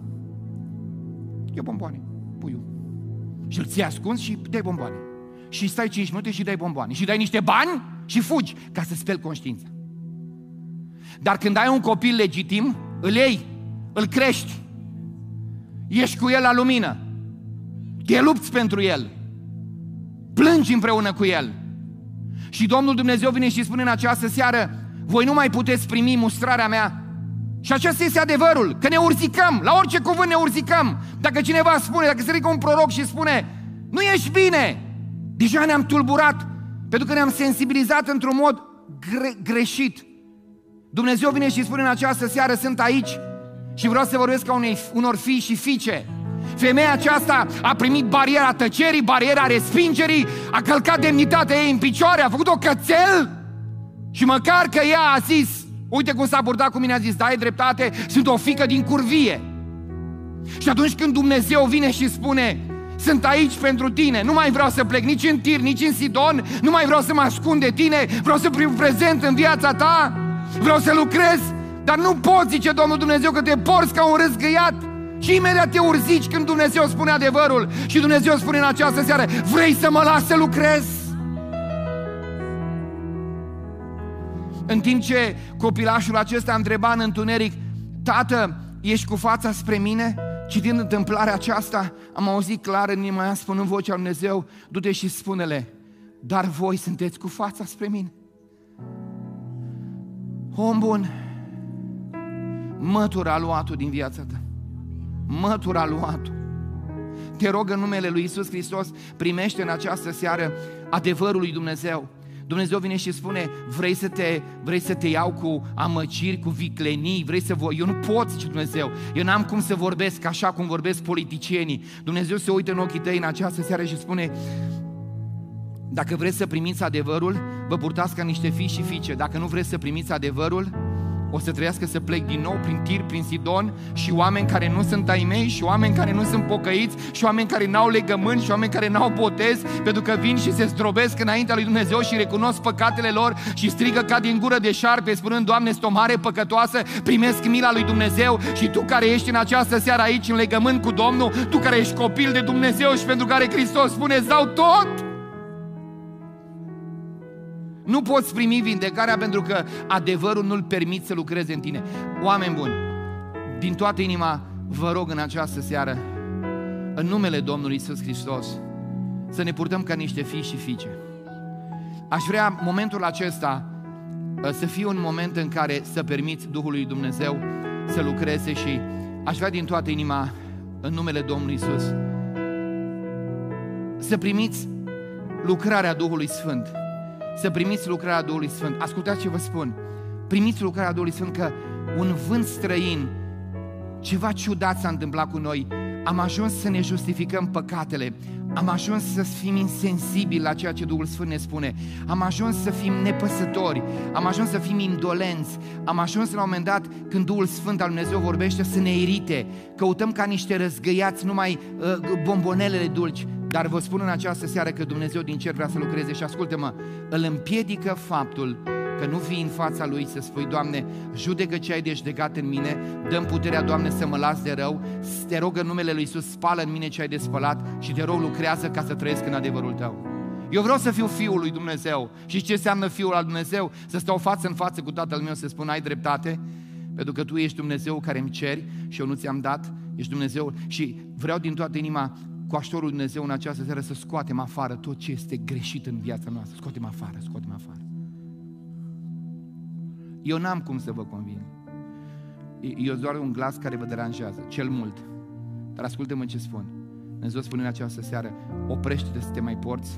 E bomboane, puiul. Și îl ții ascuns și dai bomboane. Și stai cinci minute și dai bomboane. Și dai niște bani și fugi ca să speli conștiința. Dar când ai un copil legitim, îl iei, îl crești, ești cu el la lumină, te lupți pentru el, plângi împreună cu el. Și Domnul Dumnezeu vine și spune în această seară, voi nu mai puteți primi mustrarea mea. Și acesta este adevărul, că ne urzicăm, la orice cuvânt ne urzicăm. Dacă cineva spune, dacă se ridică un proroc și spune, nu ești bine, deja ne-am tulburat, pentru că ne-am sensibilizat într-un mod gre- greșit. Dumnezeu vine și spune în această seară, sunt aici și vreau să vorbesc ca unei, unor fii și fiice. Femeia aceasta a primit bariera tăcerii, bariera respingerii, a călcat demnitatea ei în picioare, a făcut o cățel și măcar că ea a zis, uite cum s-a purtat cu mine, a zis, da, ai dreptate, sunt o fiică din curvie. Și atunci când Dumnezeu vine și spune, sunt aici pentru tine, nu mai vreau să plec nici în Tir, nici în Sidon, nu mai vreau să mă ascund de tine, vreau să fiu prezent în viața ta, vreau să lucrez, dar nu poți, zice Domnul Dumnezeu, că te porți ca un răzgăiat și imediat te urzici când Dumnezeu spune adevărul. Și Dumnezeu spune în această seară, vrei să mă las să lucrez? În timp ce copilașul acesta întreba în întuneric, tată, ești cu fața spre mine? Citind întâmplarea aceasta, am auzit clar în inima mea, spunând vocea lui Dumnezeu, du-te și spune-le, dar voi sunteți cu fața spre mine. Om bun, mătura luat-o din viața ta. Mătura luat-o. Te rog în numele lui Iisus Hristos, primește în această seară adevărul lui Dumnezeu. Dumnezeu vine și spune, vrei să te, vrei să te iau cu amăciri, cu viclenii, vrei să voi... Eu nu pot, zice Dumnezeu, eu n-am cum să vorbesc așa cum vorbesc politicienii. Dumnezeu se uită în ochii tăi în această seară și spune, dacă vreți să primiți adevărul, vă purtați ca niște fii și fiice. Dacă nu vreți să primiți adevărul, o să trăiască să plec din nou prin Tir, prin Sidon și oameni care nu sunt ai mei și oameni care nu sunt pocăiți și oameni care n-au legământ și oameni care n-au botez, pentru că vin și se zdrobesc înaintea lui Dumnezeu și recunosc păcatele lor și strigă ca din gură de șarpe spunând, Doamne, sunt o mare păcătoasă, primesc mila lui Dumnezeu. Și tu care ești în această seară aici în legământ cu Domnul, tu care ești copil de Dumnezeu și pentru care Hristos spune, îți dau tot. Nu poți primi vindecarea pentru că adevărul nu-l permite să lucreze în tine. Oameni buni, din toată inima vă rog în această seară, în numele Domnului Iisus Hristos, să ne purtăm ca niște fii și fiice. Aș vrea momentul acesta să fie un moment în care să permiți Duhului lui Dumnezeu să lucreze și aș vrea din toată inima, în numele Domnului Iisus, să primiți lucrarea Duhului Sfânt. Să primiți lucrarea Duhului Sfânt. Ascultați ce vă spun. Primiți lucrarea Duhului Sfânt, că un vânt străin, ceva ciudat s-a întâmplat cu noi. Am ajuns să ne justificăm păcatele. Am ajuns să fim insensibili la ceea ce Duhul Sfânt ne spune. Am ajuns să fim nepăsători. Am ajuns să fim indolenți. Am ajuns la un moment dat, când Duhul Sfânt al Dumnezeu vorbește, să ne irite. Căutăm ca niște răzgăiați numai uh, bombonelele dulci. Dar vă spun în această seară că Dumnezeu din cer vrea să lucreze și ascultă-mă, îl împiedică faptul că nu vii în fața Lui să spui, Doamne, judecă ce ai deștegat în mine, dă-mi puterea, Doamne, să mă las de rău, te rog în numele Lui Iisus, spală în mine ce ai despălat și te rog, lucrează ca să trăiesc în adevărul Tău. Eu vreau să fiu Fiul lui Dumnezeu. Și ce înseamnă Fiul al Dumnezeu? Să stau față în față cu Tatăl meu să spun, ai dreptate, pentru că Tu ești Dumnezeu care îmi ceri și eu nu ți-am dat, ești Dumnezeu. Și vreau din toată inima cu ajutorul lui Dumnezeu în această seară să scoatem afară tot ce este greșit în viața noastră. Scoatem afară, scoatem afară. Eu n-am cum să vă convin. Eu doar un glas care vă deranjează, cel mult. Dar ascultă-mă ce spun. Dumnezeu spune în această seară, oprește-te să te mai porți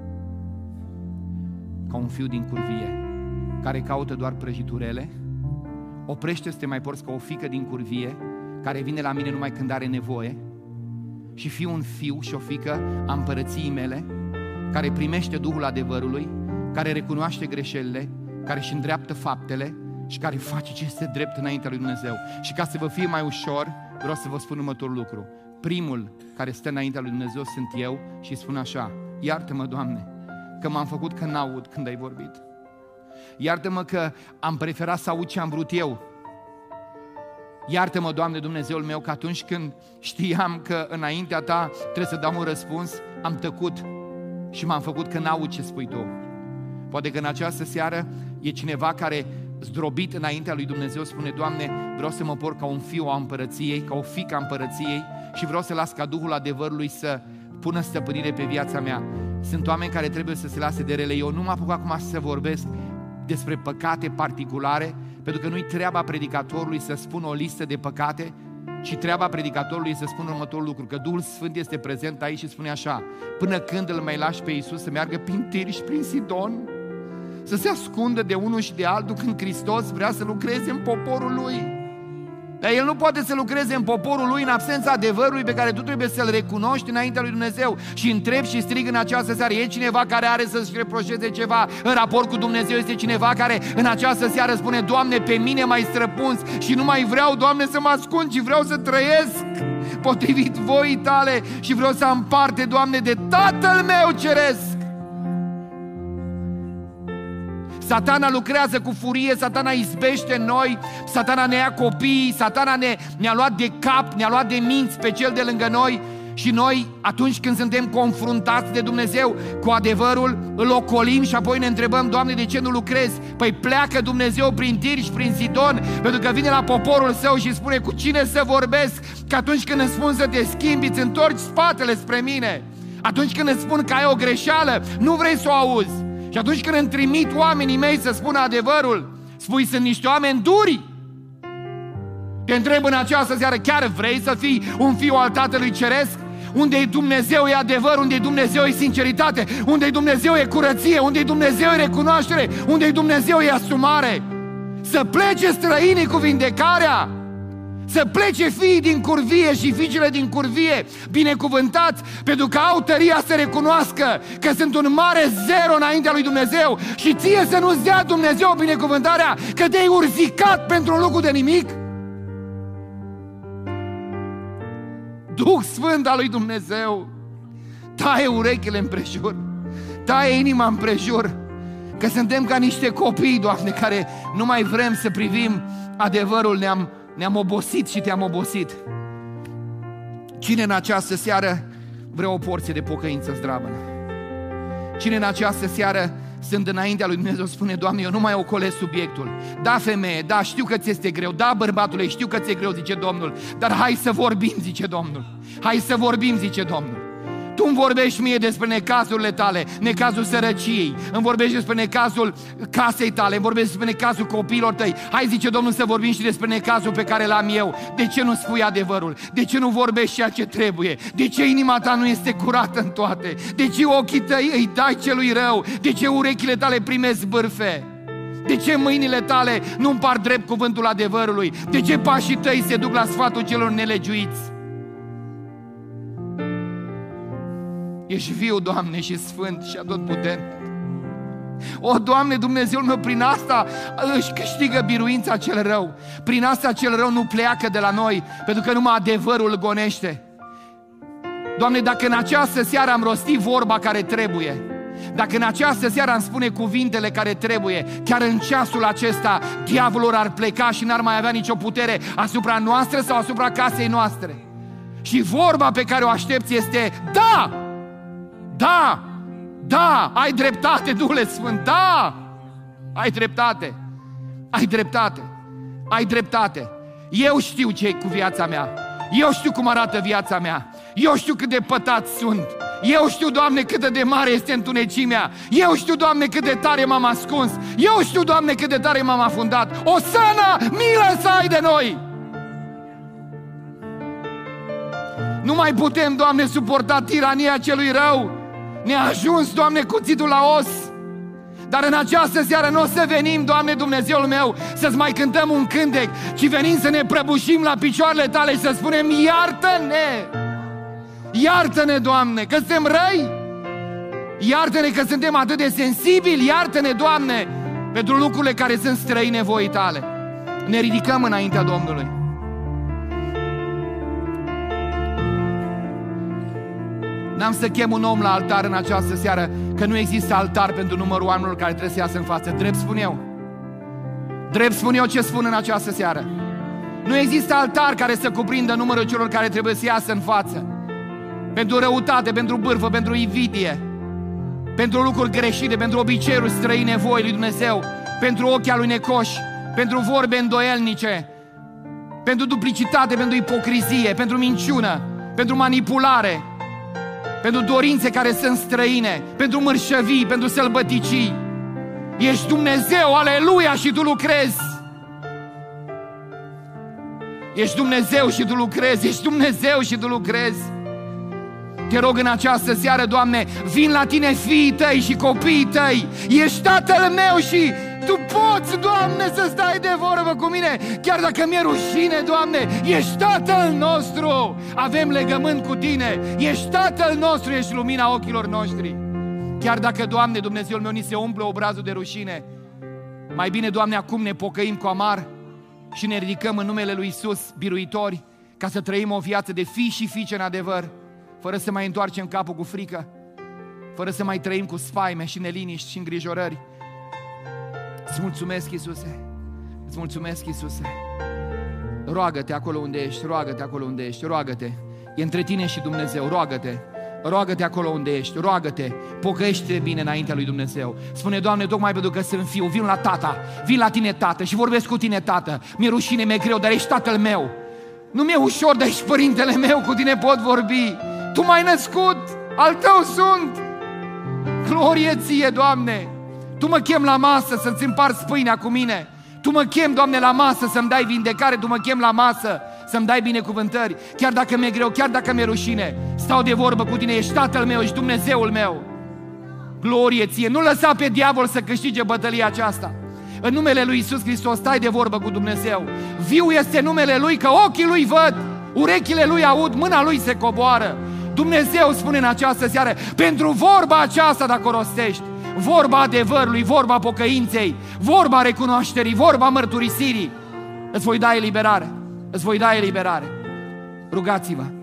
ca un fiu din curvie care caută doar prăjiturele. Oprește-te să te mai porți ca o fiică din curvie care vine la mine numai când are nevoie. Și fii un fiu și o fiică a împărăției mele, care primește Duhul adevărului, care recunoaște greșelile, care își îndreaptă faptele și care face ce este drept înaintea lui Dumnezeu. Și ca să vă fie mai ușor, vreau să vă spun următorul lucru. Primul care stă înaintea lui Dumnezeu sunt eu și spun așa, iartă-mă, Doamne, că m-am făcut că n-aud când ai vorbit. Iartă-mă că am preferat să aud ce am vrut eu. Iartă-mă, Doamne Dumnezeul meu, că atunci când știam că înaintea Ta trebuie să dau un răspuns, am tăcut și m-am făcut că n-aud ce spui Tu. Poate că în această seară e cineva care, zdrobit înaintea lui Dumnezeu, spune, Doamne, vreau să mă porc ca un fiu a împărăției, ca o fiică a împărăției și vreau să las ca Duhul adevărului să pună stăpânire pe viața mea. Sunt oameni care trebuie să se lase de rele. Eu nu mă apuc acum să vorbesc despre păcate particulare, pentru că nu-i treaba predicatorului să spună o listă de păcate, ci treaba predicatorului să spună următorul lucru, că Duhul Sfânt este prezent aici și spune așa, până când îl mai lași pe Iisus să meargă prin Tir și prin Sidon, să se ascundă de unul și de altul când Hristos vrea să lucreze în poporul Lui. Dar El nu poate să lucreze în poporul Lui în absența adevărului pe care tu trebuie să-l recunoști înaintea lui Dumnezeu. Și întreb și strig în această seară, e cineva care are să-și reproșeze ceva în raport cu Dumnezeu? Este cineva care în această seară spune, Doamne, pe mine m-ai străpuns și nu mai vreau, Doamne, să mă ascund, ci vreau să trăiesc potrivit voii Tale și vreau să am parte, Doamne, de Tatăl meu ceresc. Satana lucrează cu furie, Satana izbește în noi, Satana ne ia copiii, Satana ne, ne-a luat de cap, ne-a luat de minți pe cel de lângă noi și noi, atunci când suntem confruntați de Dumnezeu cu adevărul, îl ocolim și apoi ne întrebăm, Doamne, de ce nu lucrezi? Păi pleacă Dumnezeu prin Tir și prin Sidon, pentru că vine la poporul Său și spune, cu cine să vorbesc? Că atunci când îți spun să te schimbi, îți întorci spatele spre mine. Atunci când îți spun că ai o greșeală, nu vrei să o auzi. Și atunci când îmi trimit oamenii mei să spună adevărul, spui, sunt niște oameni duri. Te întreb în această seară, chiar vrei să fii un fiu al Tatălui Ceresc? Unde Dumnezeu e adevăr, unde Dumnezeu e sinceritate, unde Dumnezeu e curăție, unde Dumnezeu e recunoaștere, unde Dumnezeu e asumare. Să plece străinii cu vindecarea, să plece fiii din curvie și fiicele din curvie binecuvântați, pentru că au tăria să recunoască că sunt un mare zero înaintea lui Dumnezeu și ție să nu-ți dea Dumnezeu binecuvântarea că te-ai urzicat pentru un lucru de nimic. Duh Sfânt al lui Dumnezeu, taie urechile împrejur, taie inima împrejur, că suntem ca niște copii, Doamne, care nu mai vrem să privim adevărul, ne-am, ne-am obosit și te-am obosit. Cine în această seară vrea o porție de pocăință zdravă? Cine în această seară, sunt înaintea lui Dumnezeu, spune: Doamne, eu nu mai ocolesc subiectul. Da, femeie, da, știu că ți este greu. Da, bărbatule, știu că ți-e greu, zice Domnul. Dar hai să vorbim, zice Domnul. Hai să vorbim, zice Domnul. Tu îmi vorbești mie despre necazurile tale, necazul sărăciei, îmi vorbești despre necazul casei tale, îmi vorbești despre necazul copiilor tăi. Hai, zice Domnul, să vorbim și despre necazul pe care l-am eu. De ce nu spui adevărul? De ce nu vorbești ceea ce trebuie? De ce inima ta nu este curată în toate? De ce ochii tăi îi dai celui rău? De ce urechile tale primesc bârfe? De ce mâinile tale nu împart drept cuvântul adevărului? De ce pașii tăi se duc la sfatul celor nelegiuiți? Ești viu, Doamne, și sfânt și atotputernic. O, Doamne, Dumnezeul meu, prin asta își câștigă biruința cel rău. Prin asta cel rău nu pleacă de la noi, pentru că numai adevărul îl gonește. Doamne, dacă în această seară am rostit vorba care trebuie, dacă în această seară am spune cuvintele care trebuie, chiar în ceasul acesta diavolul ar pleca și n-ar mai avea nicio putere asupra noastră sau asupra casei noastre. Și vorba pe care o aștepți este: da! Da, da, ai dreptate, Duhule Sfânt, da, ai dreptate, ai dreptate, ai dreptate. Eu știu ce-i cu viața mea, eu știu cum arată viața mea, eu știu cât de pătat sunt, eu știu, Doamne, cât de mare este întunecimea, eu știu, Doamne, cât de tare m-am ascuns, eu știu, Doamne, cât de tare m-am afundat. Osana, milă să ai de noi! Nu mai putem, Doamne, suporta tirania celui rău. Ne-a ajuns, Doamne, cuțitul la os. Dar în această seară nu o să venim, Doamne Dumnezeul meu, să-ți mai cântăm un cântec, ci venim să ne prăbușim la picioarele Tale și să spunem: iartă-ne! Iartă-ne, Doamne, că suntem răi! Iartă-ne că suntem atât de sensibili! Iartă-ne, Doamne, pentru lucrurile care sunt străine voii Tale. Ne ridicăm înaintea Domnului. N-am să chem un om la altar în această seară, că nu există altar pentru numărul oamenilor care trebuie să iasă în față. Drept spun eu. Drept spun eu ce spun în această seară. Nu există altar care să cuprindă numărul celor care trebuie să iasă în față. Pentru răutate, pentru bârfă, pentru invidie, pentru lucruri greșite, pentru obiceiuri străine voii lui Dumnezeu, pentru ochii lui necoș, pentru vorbe îndoielnice, pentru duplicitate, pentru ipocrizie, pentru minciună, pentru manipulare, pentru dorințe care sunt străine, pentru mărșăvii, pentru sălbăticii. Ești Dumnezeu, aleluia, și Tu lucrezi. Ești Dumnezeu și Tu lucrezi, ești Dumnezeu și Tu lucrezi. Te rog în această seară, Doamne, vin la Tine fiii Tăi și copiii Tăi. Ești Tatăl meu și Tu poți, Doamne, să stai de vorbă cu mine, chiar dacă mi-e rușine, Doamne. Ești Tatăl nostru, avem legământ cu Tine. Ești Tatăl nostru, ești lumina ochilor noștri. Chiar dacă, Doamne, Dumnezeul meu, ni se umple obrazul de rușine, mai bine, Doamne, acum ne pocăim cu amar și ne ridicăm în numele Lui Iisus, biruitori, ca să trăim o viață de fii și fiice în adevăr, fără să mai întoarcem capul cu frică, fără să mai trăim cu sfaime și neliniști și îngrijorări. Îți mulțumesc, Iisuse, îți mulțumesc, Iisuse. Roagă-te acolo unde ești, roagă-te acolo unde ești, roagă-te. E între tine și Dumnezeu, roagă-te. Roagă-te acolo unde ești, roagă-te, pocăiește-te bine înaintea lui Dumnezeu. Spune: Doamne, tocmai pentru că sunt fiu, vin la Tata, vin la Tine, Tată, și vorbesc cu Tine, Tată. Mi-e rușine, mi-e greu, dar ești Tatăl meu. Nu mi-e ușor, dar ești Părintele meu, cu Tine pot vorbi. Tu m-ai născut, al Tău sunt. Glorie Ție, Doamne. Tu mă chem la masă să-ți împarți pâinea cu mine. Tu mă chem, Doamne, la masă să-mi dai vindecare. Tu mă chem la masă să-mi dai binecuvântări, chiar dacă mi-e greu, chiar dacă mi-e rușine. Stau de vorbă cu tine, ești Tatăl meu, ești Dumnezeul meu. Glorie ție, nu lăsa pe diavol să câștige bătălia aceasta. În numele lui Iisus Hristos, stai de vorbă cu Dumnezeu. Viu este numele Lui, că ochii Lui văd, urechile Lui aud, mâna Lui se coboară. Dumnezeu spune în această seară, pentru vorba aceasta dacă o rostești, vorba adevărului, vorba pocăinței, vorba recunoașterii, vorba mărturisirii, îți voi da eliberare, îți voi da eliberare. Rugați-vă.